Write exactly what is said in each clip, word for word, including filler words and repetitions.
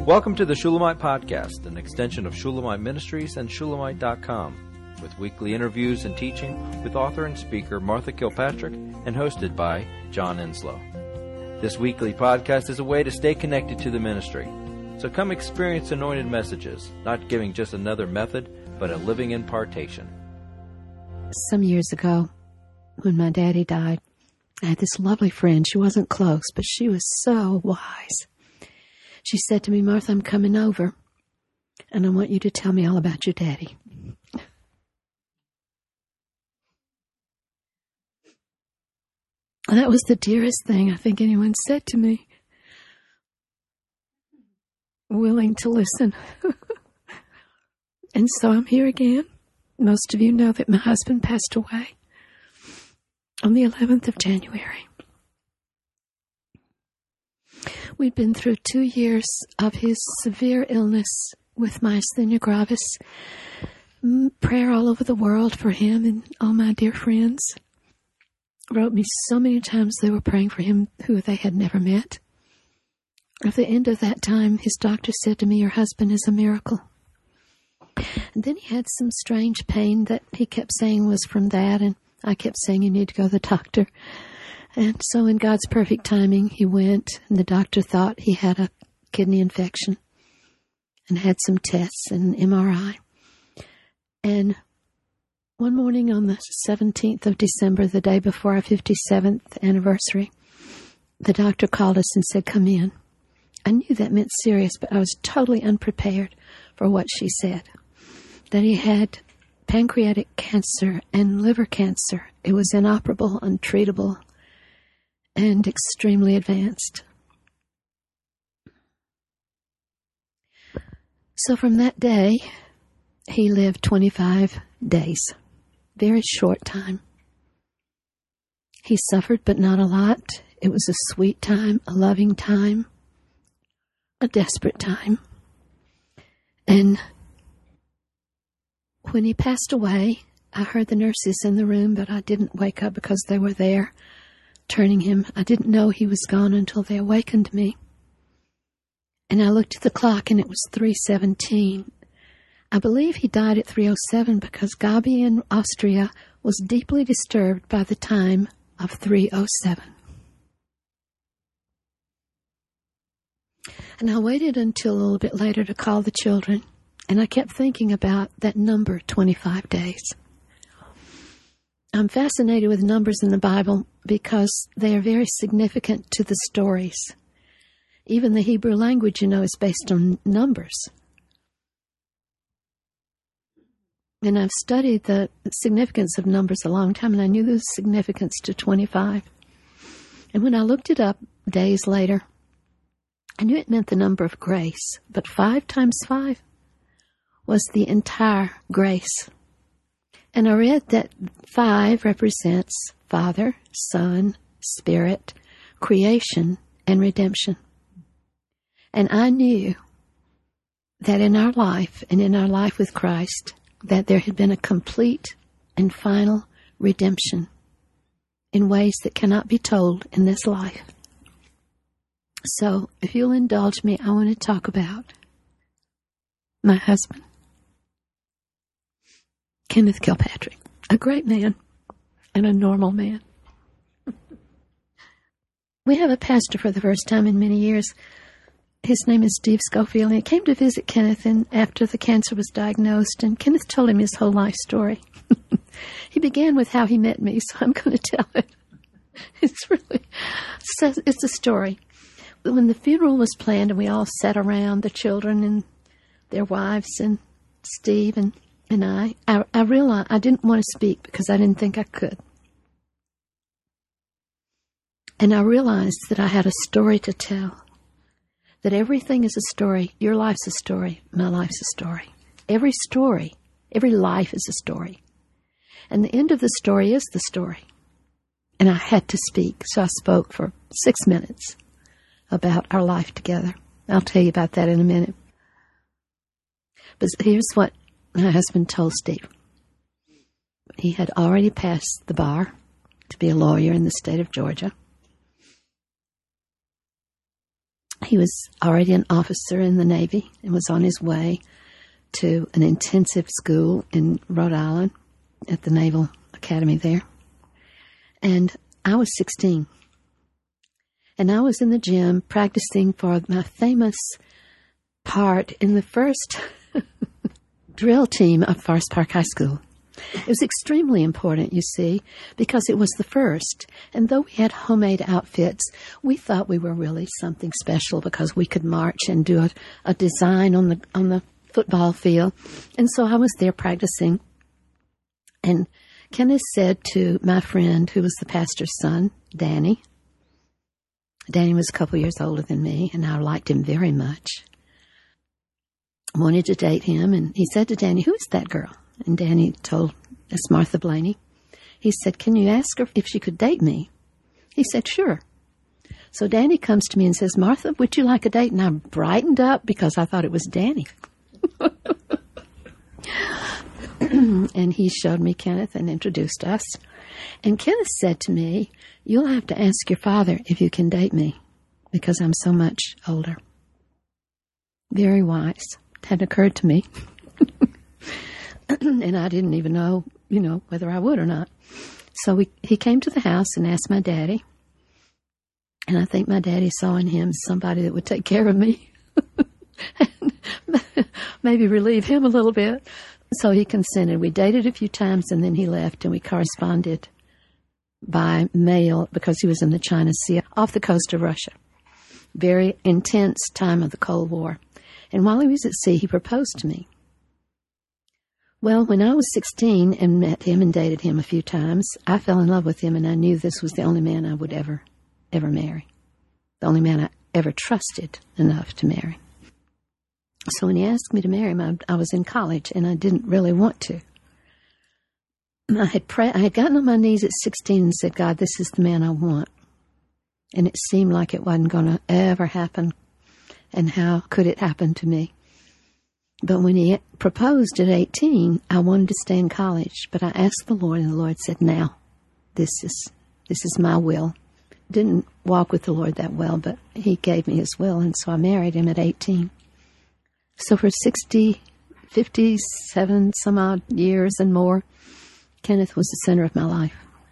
Welcome to the Shulamite Podcast, an extension of Shulamite Ministries and Shulamite dot com, with weekly interviews and teaching with author and speaker Martha Kilpatrick and hosted by John Enslow. This weekly podcast is a way to stay connected to the ministry. So come experience anointed messages, not giving just another method, but a living impartation. Some years ago, when my daddy died, I had this lovely friend. She wasn't close, but she was so wise. She said to me, "Martha, I'm coming over, and I want you to tell me all about your daddy." And that was the dearest thing I think anyone said to me. Willing to listen. And so I'm here again. Most of you know that my husband passed away on the eleventh of January. We'd been through two years of his severe illness with myasthenia gravis. Prayer all over the world for him and all my dear friends. Wrote me so many times they were praying for him who they had never met. At the end of that time, his doctor said to me, "Your husband is a miracle." And then he had some strange pain that he kept saying was from that, and I kept saying, "You need to go to the doctor." And so in God's perfect timing, he went, and the doctor thought he had a kidney infection and had some tests and an M R I. And one morning on the seventeenth of December, the day before our fifty-seventh anniversary, the doctor called us and said, "Come in." I knew that meant serious, but I was totally unprepared for what she said. That he had pancreatic cancer and liver cancer. It was inoperable, untreatable, and extremely advanced. So from that day, he lived twenty-five days. Very short time. He suffered, but not a lot. It was a sweet time, a loving time, a desperate time. And when he passed away, I heard the nurses in the room, but I didn't wake up because they were there turning him. I didn't know he was gone until they awakened me. And I looked at the clock, and it was three seventeen. I believe he died at three oh seven because Gabi in Austria was deeply disturbed by the time of three oh seven. And I waited until a little bit later to call the children, and I kept thinking about that number, twenty-five days. I'm fascinated with numbers in the Bible because they are very significant to the stories. Even the Hebrew language, you know, is based on numbers. And I've studied the significance of numbers a long time, and I knew there was significance to twenty-five. And when I looked it up days later, I knew it meant the number of grace, but five times five was the entire grace. And I read that five represents Father, Son, Spirit, creation, and redemption. And I knew that in our life and in our life with Christ, that there had been a complete and final redemption in ways that cannot be told in this life. So, if you'll indulge me, I want to talk about my husband, Kenneth Kilpatrick, a great man and a normal man. We have a pastor for the first time in many years. His name is Steve Schofield, and he came to visit Kenneth and after the cancer was diagnosed, and Kenneth told him his whole life story. He began with how he met me, so I'm going to tell it. It's really, it's a story. When the funeral was planned and we all sat around, the children and their wives and Steve and, and I, I, I realized I didn't want to speak because I didn't think I could. And I realized that I had a story to tell. That everything is a story. Your life's a story. My life's a story. Every story, every life is a story. And the end of the story is the story. And I had to speak, so I spoke for six minutes about our life together. I'll tell you about that in a minute. But here's what my husband told Steve. He had already passed the bar to be a lawyer in the state of Georgia. He was already an officer in the Navy and was on his way to an intensive school in Rhode Island at the Naval Academy there. And I was sixteen. And I was in the gym practicing for my famous part in the first drill team of Forest Park High School. It was extremely important, you see, because it was the first. And though we had homemade outfits, we thought we were really something special because we could march and do a, a design on the on the football field. And so I was there practicing. And Kenneth said to my friend, who was the pastor's son, Danny. Danny was a couple years older than me, and I liked him very much. I wanted to date him, and he said to Danny, "Who is that girl?" And Danny told us Martha Blaney. He said, "Can you ask her if she could date me?" He said, "Sure." So Danny comes to me and says, "Martha, would you like a date?" And I brightened up because I thought it was Danny. And he showed me Kenneth and introduced us. And Kenneth said to me, "You'll have to ask your father if you can date me because I'm so much older." Very wise. It hadn't occurred to me. And I didn't even know, you know, whether I would or not. So we, he came to the house and asked my daddy. And I think my daddy saw in him somebody that would take care of me. And maybe relieve him a little bit. So he consented. We dated a few times and then he left and we corresponded by mail because he was in the China Sea off the coast of Russia. Very intense time of the Cold War. And while he was at sea, he proposed to me. Well, when I was sixteen and met him and dated him a few times, I fell in love with him and I knew this was the only man I would ever, ever marry. The only man I ever trusted enough to marry. So when he asked me to marry him, I, I was in college and I didn't really want to. I had pray- I had gotten on my knees at sixteen and said, "God, this is the man I want." And it seemed like it wasn't going to ever happen. And how could it happen to me? But when he proposed at eighteen, I wanted to stay in college. But I asked the Lord, and the Lord said, "Now, this is this is my will." Didn't walk with the Lord that well, but he gave me his will, and so I married him at eighteen. So for sixty, fifty-seven some odd years and more, Kenneth was the center of my life.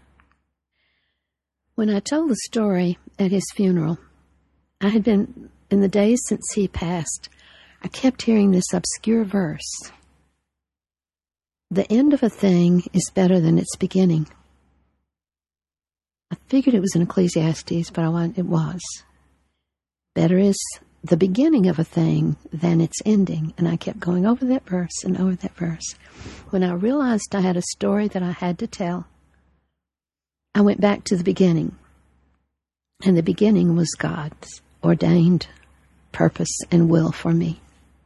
When I told the story at his funeral, I had been, in the days since he passed, I kept hearing this obscure verse. The end of a thing is better than its beginning. I figured it was in Ecclesiastes, but I want, it was. Better is the beginning of a thing than its ending. And I kept going over that verse and over that verse. When I realized I had a story that I had to tell, I went back to the beginning. And the beginning was God's ordained purpose and will for me.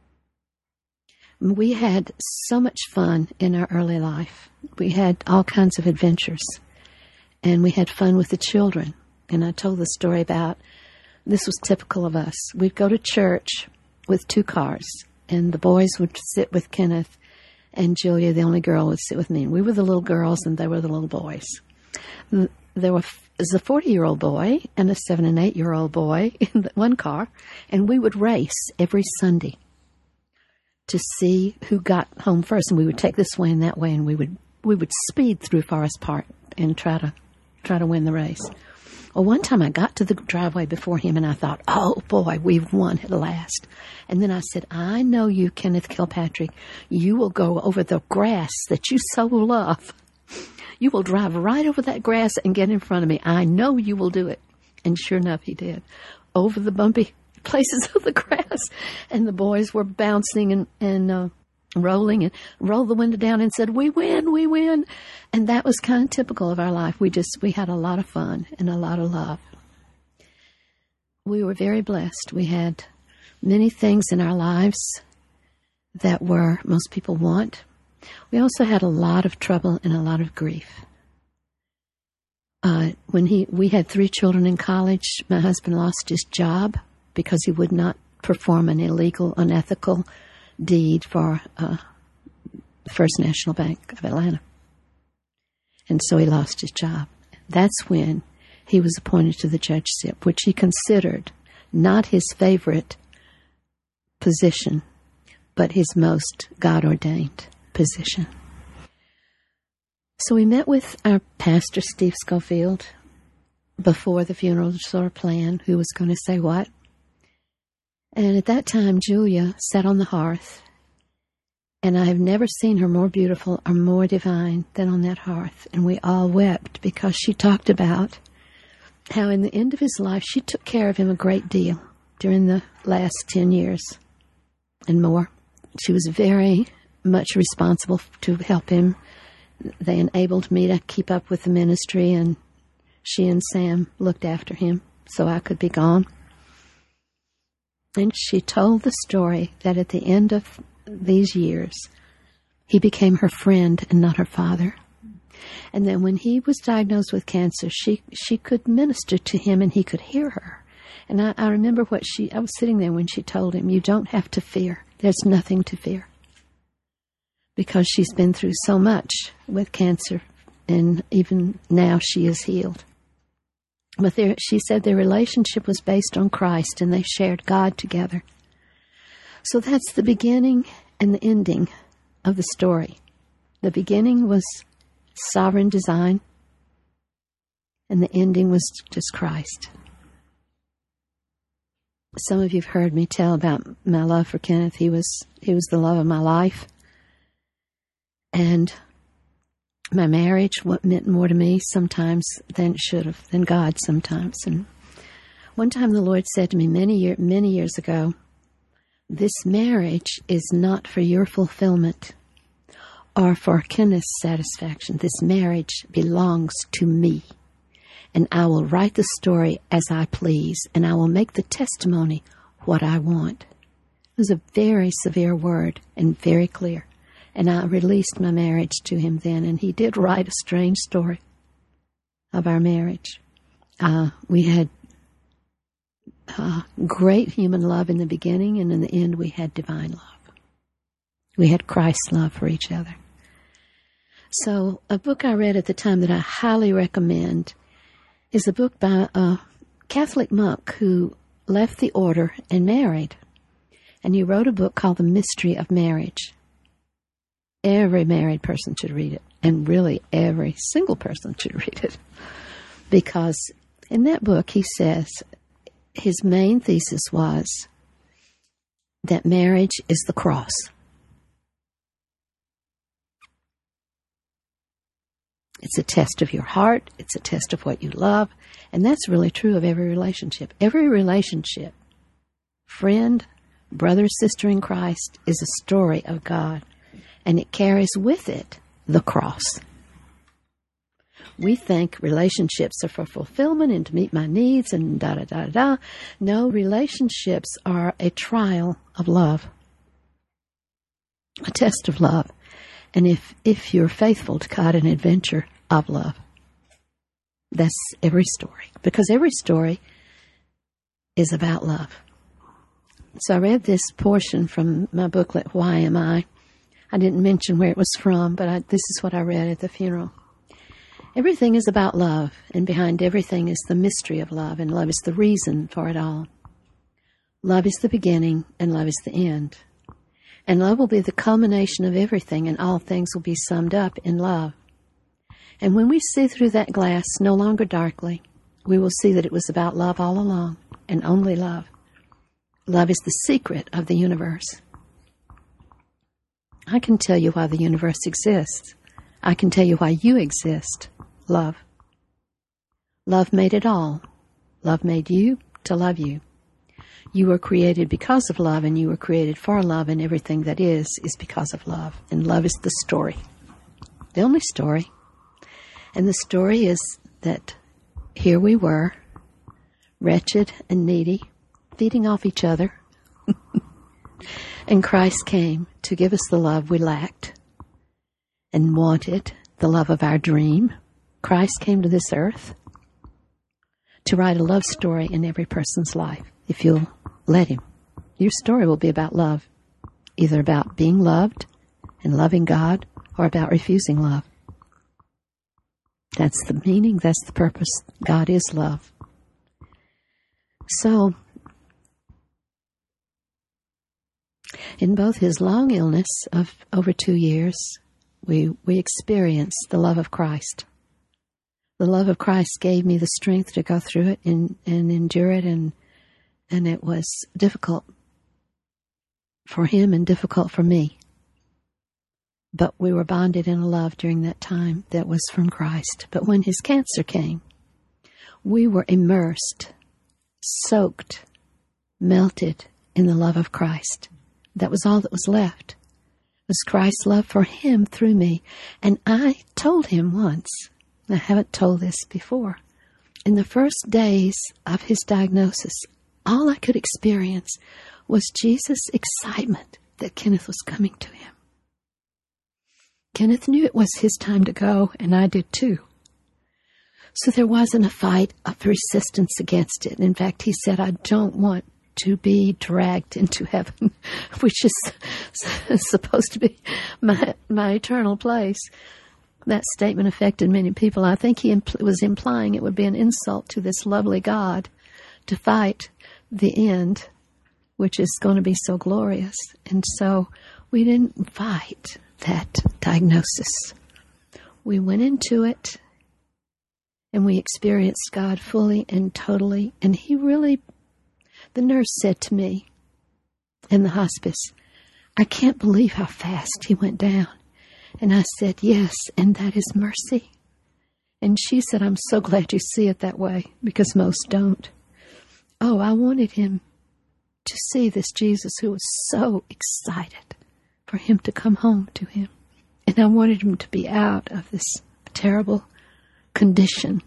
We had so much fun in our early life. We had all kinds of adventures. And we had fun with the children. And I told the story about, this was typical of us. We'd go to church with two cars. And the boys would sit with Kenneth. And Julia, the only girl, would sit with me. And we were the little girls and they were the little boys. There was a forty-year-old boy and a seven- and eight-year-old boy in one car. And we would race every Sunday to see who got home first. And we would take this way and that way. And we would we would speed through Forest Park and try to try to win the race. Well, one time I got to the driveway before him and I thought, oh boy, we've won at last. And then I said, I know you, Kenneth Kilpatrick. You will go over the grass that you so love. You will drive right over that grass and get in front of me. I know you will do it. And sure enough, he did. Over the bumpy places of the grass. And the boys were bouncing and, and uh, rolling and rolled the window down and said, we win, we win. And that was kind of typical of our life. We just, we had a lot of fun and a lot of love. We were very blessed. We had many things in our lives that were, most people want. We also had a lot of trouble and a lot of grief. Uh, when he, we had three children in college, my husband lost his job because he would not perform an illegal, unethical deed for uh, First National Bank of Atlanta. And so he lost his job. That's when he was appointed to the judgeship, which he considered not his favorite position, but his most God-ordained position. So we met with our pastor, Steve Schofield, before the funeral was sort of planned, who was going to say what. And at that time, Julia sat on the hearth, and I have never seen her more beautiful or more divine than on that hearth. And we all wept because she talked about how in the end of his life, she took care of him a great deal during the last ten years and more. She was very much responsible to help him. They enabled me to keep up with the ministry, and she and Sam looked after him so I could be gone. And she told the story that at the end of these years, he became her friend and not her father. And then when he was diagnosed with cancer, she she could minister to him and he could hear her. And I, I remember what she, I was sitting there when she told him, you don't have to fear. There's nothing to fear. Because she's been through so much with cancer, and even now she is healed. But there, she said their relationship was based on Christ, and they shared God together. So that's the beginning and the ending of the story. The beginning was sovereign design, and the ending was just Christ. Some of you have heard me tell about my love for Kenneth. He was he was the love of my life. And my marriage, what meant more to me sometimes than it should have, than God sometimes. And one time the Lord said to me many year, many years ago, this marriage is not for your fulfillment or for Kenneth's satisfaction. This marriage belongs to me. And I will write the story as I please, and I will make the testimony what I want. It was a very severe word and very clear. And I released my marriage to him then, and he did write a strange story of our marriage. Uh, we had uh, great human love in the beginning, and in the end we had divine love. We had Christ's love for each other. So a book I read at the time that I highly recommend is a book by a Catholic monk who left the order and married. And he wrote a book called The Mystery of Marriage. Every married person should read it, and really every single person should read it. Because in that book, he says his main thesis was that marriage is the cross. It's a test of your heart. It's a test of what you love. And that's really true of every relationship. Every relationship, friend, brother, sister in Christ, is a story of God. And it carries with it the cross. We think relationships are for fulfillment and to meet my needs and da-da-da-da. No, relationships are a trial of love, a test of love. And if, if you're faithful to God, an adventure of love. That's every story. Because every story is about love. So I read this portion from my booklet, Why Am I? I didn't mention where it was from, but I, this is what I read at the funeral. Everything is about love, and behind everything is the mystery of love, and love is the reason for it all. Love is the beginning, and love is the end. And love will be the culmination of everything, and all things will be summed up in love. And when we see through that glass no longer darkly, we will see that it was about love all along, and only love. Love is the secret of the universe. I can tell you why the universe exists. I can tell you why you exist. Love. Love made it all. Love made you to love you. You were created because of love, and you were created for love, and everything that is, is because of love. And love is the story. The only story. And the story is that here we were, wretched and needy, feeding off each other. And Christ came to give us the love we lacked and wanted, the love of our dream. Christ came to this earth to write a love story in every person's life, if you'll let him. Your story will be about love, either about being loved and loving God, or about refusing love. That's the meaning, that's the purpose. God is love. So, In both his long illness of over two years, we, we experienced the love of Christ. The love of Christ gave me the strength to go through it and, and endure it, and and it was difficult for him and difficult for me. But we were bonded in a love during that time that was from Christ. But when his cancer came, we were immersed, soaked, melted in the love of Christ. That was all that was left. It was Christ's love for him through me. And I told him once, I haven't told this before, in the first days of his diagnosis, all I could experience was Jesus' excitement that Kenneth was coming to him. Kenneth knew it was his time to go, and I did too. So there wasn't a fight of resistance against it. In fact, he said, I don't want to be dragged into heaven, which is supposed to be my, my eternal place. That statement affected many people. I think he impl- was implying it would be an insult to this lovely God to fight the end, which is going to be so glorious. And so we didn't fight that diagnosis. We went into it and we experienced God fully and totally. And he really, the nurse said to me in the hospice, I can't believe how fast he went down. And I said, yes, and that is mercy. And she said, I'm so glad you see it that way, because most don't. Oh, I wanted him to see this Jesus who was so excited for him to come home to him. And I wanted him to be out of this terrible condition.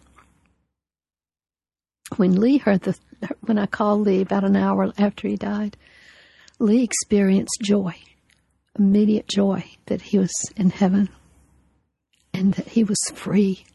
When Lee heard the, when I called Lee about an hour after he died, Lee experienced joy. Immediate joy that he was in heaven and that he was free.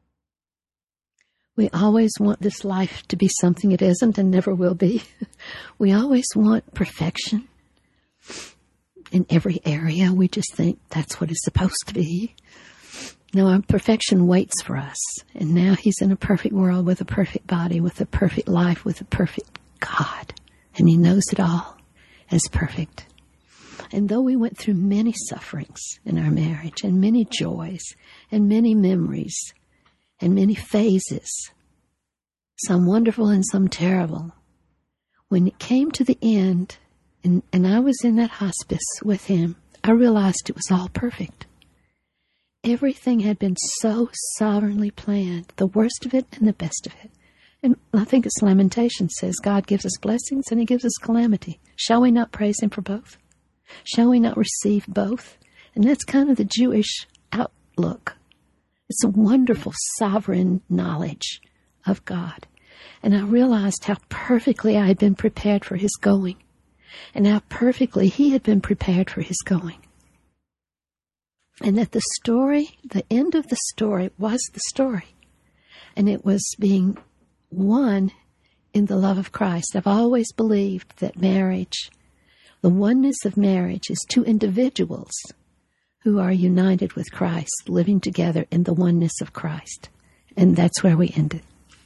We always want this life to be something it isn't and never will be. We always want perfection in every area. We just think that's what it's supposed to be. No, our perfection waits for us. And now he's in a perfect world with a perfect body, with a perfect life, with a perfect God. And he knows it all as perfect. And though we went through many sufferings in our marriage, and many joys, and many memories, and many phases, some wonderful and some terrible, when it came to the end, and, and I was in that hospice with him, I realized it was all perfect. Everything had been so sovereignly planned, the worst of it and the best of it. And I think it's Lamentations says God gives us blessings and he gives us calamity. Shall we not praise him for both? Shall we not receive both? And that's kind of the Jewish outlook. It's a wonderful sovereign knowledge of God. And I realized how perfectly I had been prepared for his going, and how perfectly he had been prepared for his going. And that the story, the end of the story, was the story. And it was being one in the love of Christ. I've always believed that marriage, the oneness of marriage, is two individuals who are united with Christ, living together in the oneness of Christ. And that's where we ended.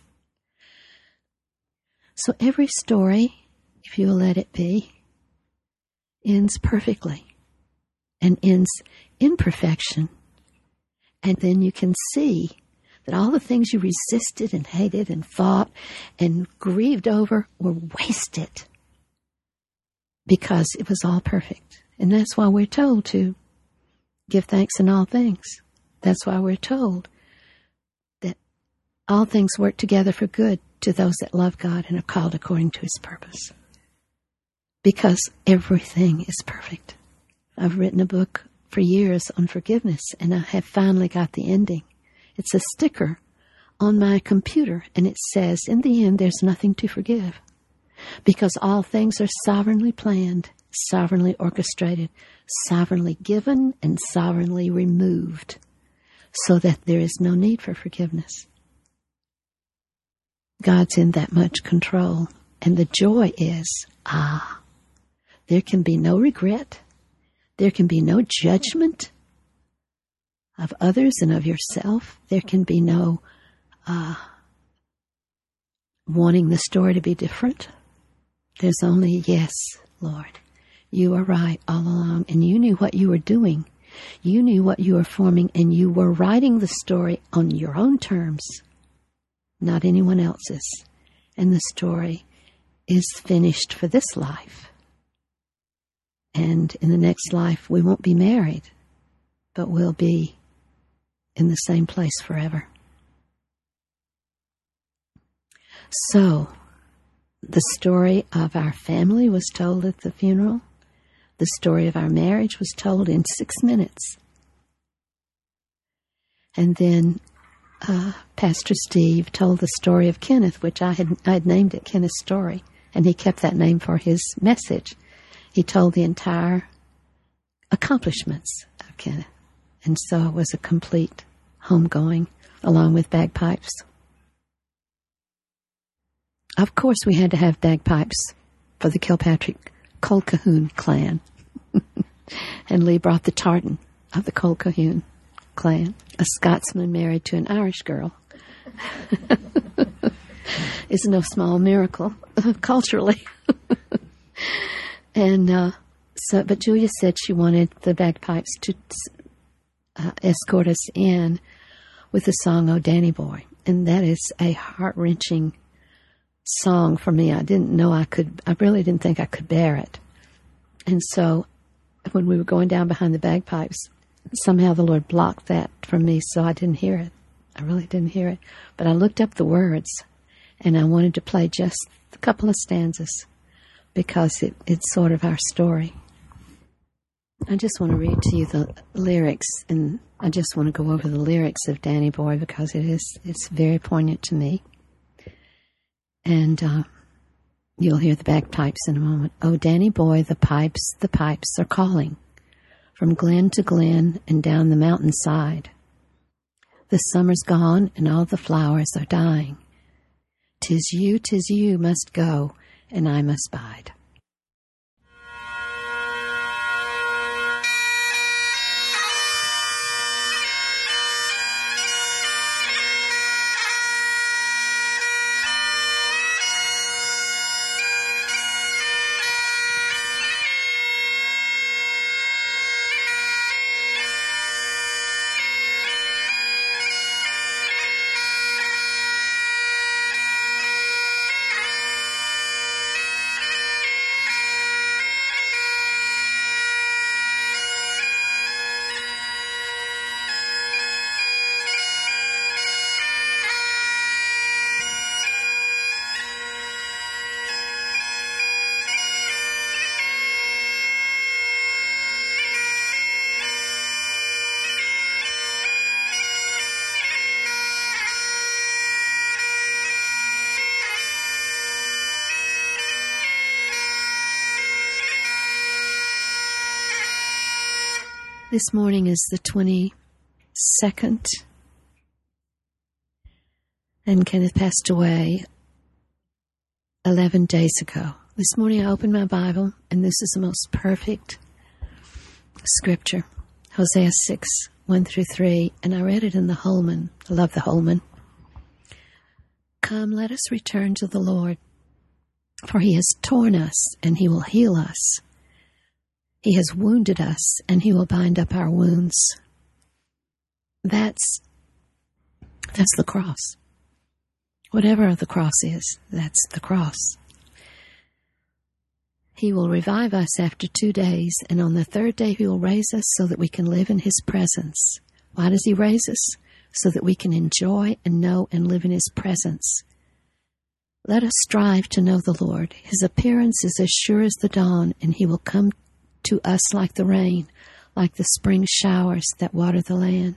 So every story, if you will let it be, ends perfectly and ends in perfection. And then you can see that all the things you resisted and hated and fought and grieved over were wasted because it was all perfect. And that's why we're told to give thanks in all things. That's why we're told that all things work together for good to those that love God and are called according to his purpose. Because everything is perfect. I've written a book for years on forgiveness, and I have finally got the ending. It's a sticker on my computer, and it says, in the end, there's nothing to forgive. Because all things are sovereignly planned, sovereignly orchestrated, sovereignly given, and sovereignly removed, so that there is no need for forgiveness. God's in that much control. And the joy is, ah, there can be no regret. There can be no judgment of others and of yourself. There can be no uh, wanting the story to be different. There's only, yes, Lord, You were right all along, and you knew what you were doing. You knew what you were forming, and you were writing the story on your own terms, not anyone else's. And the story is finished for this life. And in the next life, we won't be married, but we'll be in the same place forever. So, the story of our family was told at the funeral. The story of our marriage was told in six minutes. And then uh, Pastor Steve told the story of Kenneth, which I had, I had named it Kenneth's Story, and he kept that name for his message. He told the entire accomplishments of Kenneth. And so it was a complete homegoing, along with bagpipes. Of course, we had to have bagpipes for the Kilpatrick Colquhoun clan. And Lee brought the tartan of the Colquhoun clan, a Scotsman married to an Irish girl. It's no small miracle, culturally. And uh, so, but Julia said she wanted the bagpipes to uh, escort us in with the song "Oh Danny Boy," and that is a heart-wrenching song for me. I didn't know I could. I really didn't think I could bear it. And so, when we were going down behind the bagpipes, somehow the Lord blocked that from me, so I didn't hear it. I really didn't hear it. But I looked up the words, and I wanted to play just a couple of stanzas, because it, it's sort of our story. I just want to read to you the lyrics, and I just want to go over the lyrics of Danny Boy, because it is it's very poignant to me. And uh, you'll hear the bagpipes in a moment. Oh, Danny Boy, the pipes, the pipes are calling from glen to glen and down the mountainside. The summer's gone and all the flowers are dying. 'Tis you, 'tis you must go, and I must bide. This morning is the twenty-second, and Kenneth passed away eleven days ago. This morning I opened my Bible, and this is the most perfect scripture, Hosea six, one through three, and I read it in the Holman. I love the Holman. Come, let us return to the Lord, for he has torn us, and he will heal us. He has wounded us, and he will bind up our wounds. That's, that's the cross. Whatever the cross is, that's the cross. He will revive us after two days, and on the third day he will raise us so that we can live in his presence. Why does he raise us? So that we can enjoy and know and live in his presence. Let us strive to know the Lord. His appearance is as sure as the dawn, and he will come to us like the rain, like the spring showers that water the land.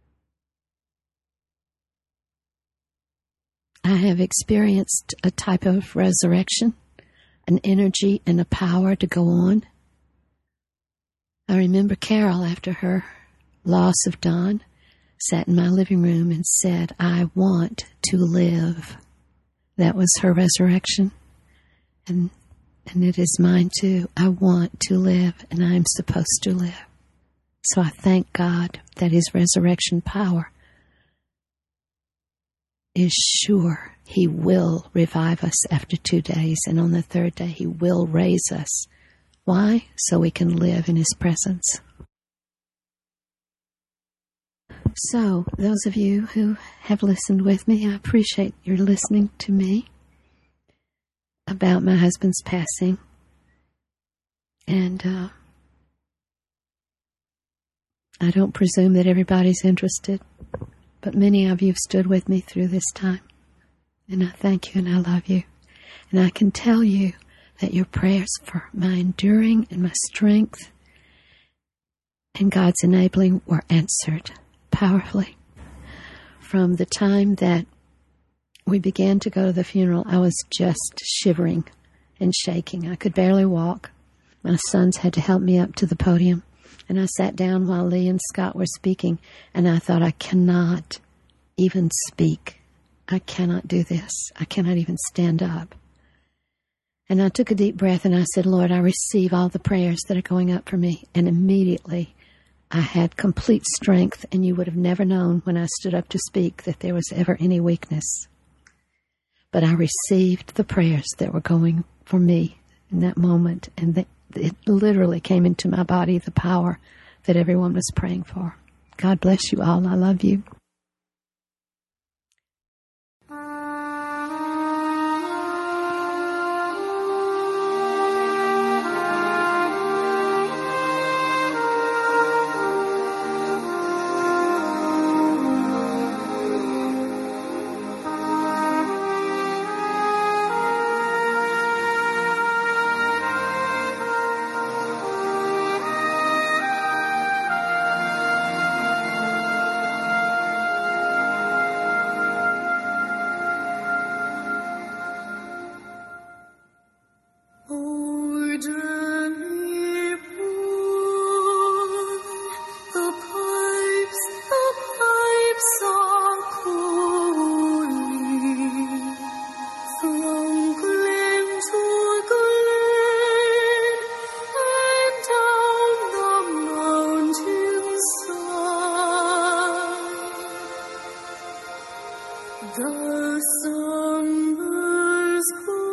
I have experienced a type of resurrection, an energy and a power to go on. I remember Carol, after her loss of Don, sat in my living room and said, I want to live. That was her resurrection. And And it is mine too. I want to live, and I am supposed to live. So I thank God that his resurrection power is sure. He will revive us after two days, and on the third day he will raise us Why? So we can live in His presence. So, those of you who have listened with me, I appreciate your listening to me about my husband's passing. And uh, I don't presume that everybody's interested, but many of you have stood with me through this time. And I thank you and I love you. And I can tell you that your prayers for my enduring and my strength and God's enabling were answered powerfully. From the time that we began to go to the funeral, I was just shivering and shaking. I could barely walk. My sons had to help me up to the podium. And I sat down while Lee and Scott were speaking, and I thought, I cannot even speak. I cannot do this. I cannot even stand up. And I took a deep breath and I said, Lord, I receive all the prayers that are going up for me. And immediately I had complete strength, and you would have never known when I stood up to speak that there was ever any weakness. But I received the prayers that were going for me in that moment, and that it literally came into my body, the power that everyone was praying for. God bless you all. I love you. The sunburst